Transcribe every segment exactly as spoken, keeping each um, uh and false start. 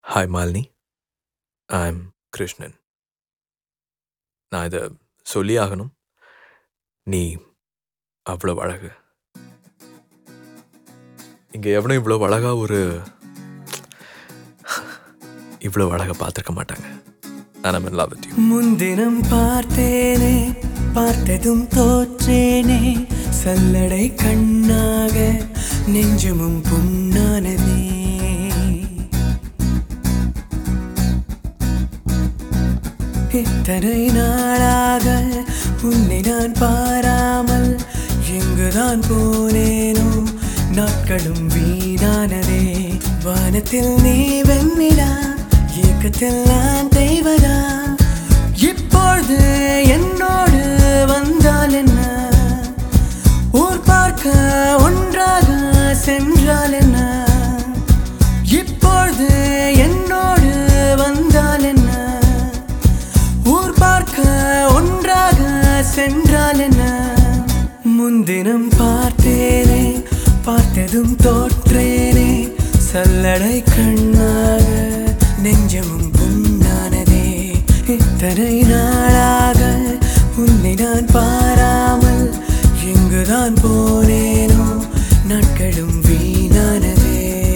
Hi Malini, I'm Krishnan. நான் இதை சொல்லி ஆகணும். நீ அவ்வளோ அழகு. இங்கே எவனும் இவ்வளோ அழகா ஒரு இவ்வளோ அழகா பார்த்துருக்க மாட்டாங்க. And I'm in love with you. முன்தினம் பார்த்தேனே, பார்த்ததும் தோற்றேனே, சல்லடை கண்ணாக நெஞ்சமும் புண்ணானதே. இத்தனை நாளாக உன்னை நான் பாராமல் எங்குதான் போனேனோ, நாட்களும் வீணானதே. வானத்தில் நீ வெண்ணிலா, ஏக்கத்தில் நான் தெய்வதா. இப்பொழுது என்னோடு வந்தால் என்ன, ஊர் பார்க்க ஒன்றாக சென்றால் என்ன. இப்பொழுது என்னோடு வந்தால் என்ன, ஊர் பார்க்க ஒன்றாக சென்றால் என்ன. முன்தினம் பார்த்தேனே, பார்த்ததும் தோற்றேனே, சல்லடை கண்ணாக நெஞ்சமும் புண்ணானதே. இத்தனை நாளாக உன்னை நான் பாராமல் எங்குதான் போனேனோ, நாட்களும் வீணானதே.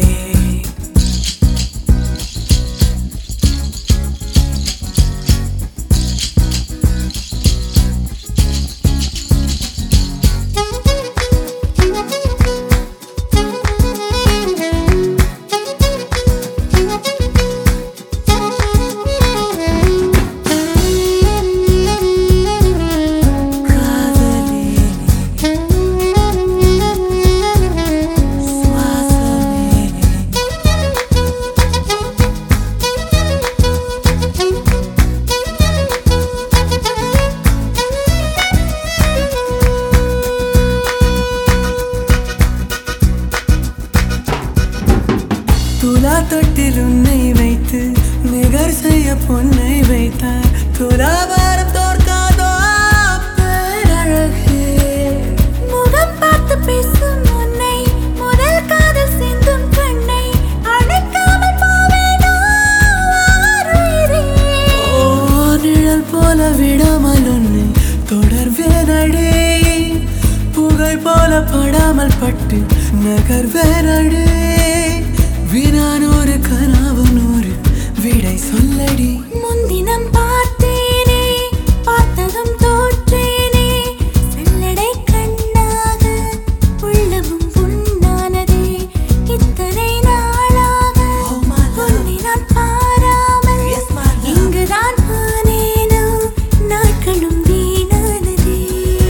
துலா தொட்டில் உன்னை வைத்து நிகர் செய்ய பொன்னை வைத்தார். துலாபாரம் தோற்காதோ பேரழகே. முகம் பார்த்து பேசும் உன்னை, முதல் காதல் சிந்தும் கண்ணை அணைக்காமல் போவேனோ ஆருயிரே. ஓ நிழல் போல விடாமல் உன்னை தொடர்வேனடே. புகை போல படாமல் பட்டு நகர்வேனடே. வினானூறு கனவு நூறு விடை சொல்லடி. முன்தினம் பார்த்தேனே, பார்த்ததும் தோற்றேனே, சல்லடை கண்ணாக உள்ளமும் புண்ணானதே. இத்தனை நாளாக உன்னை நான் பாராமல் இங்குதான் போனேனோ, நாட்களும் வீணானதே.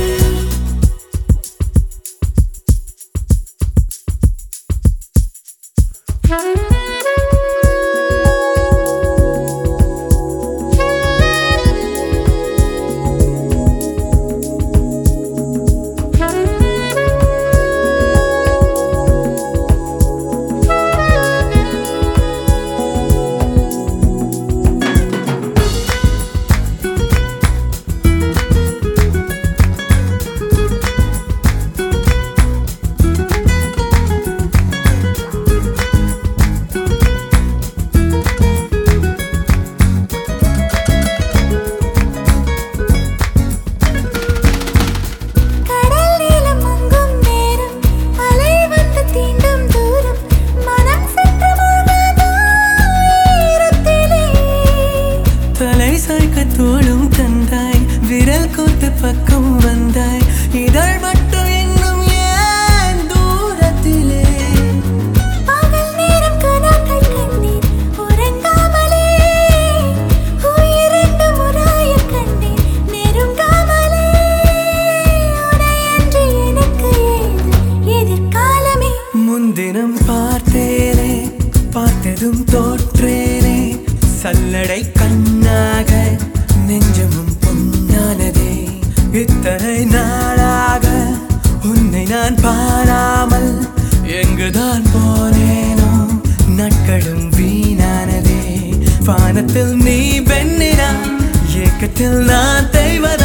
தோளும் தந்தாய், விரல் கோத்து பக்கம் வந்தாய், இதழ் மட்டும் இன்னும் ஏன் தூரத்திலே. பகல் நேரம் கனவுகள் கண்டேன் உறங்காமலே, உயிரென்று முராயக் கண்டேன் நெருங்காமலே. உனையன்றி எனக்கு ஏது எதிர்காலமே. முன்தினம் பார்த்தேனே, பார்த்ததும் தோற்றேனே, சல்லடை கண்ணாக நெஞ்சமும் பொன்னானதே. இத்தனை நாளாக உன்னை நான் பாராமல் எங்குதான் போனேனோ, நாட்களும் வீணானதே. வானத்தில் நீ வெண்ணிலா, ஏக்கத்தில் நான் தெய்வம்.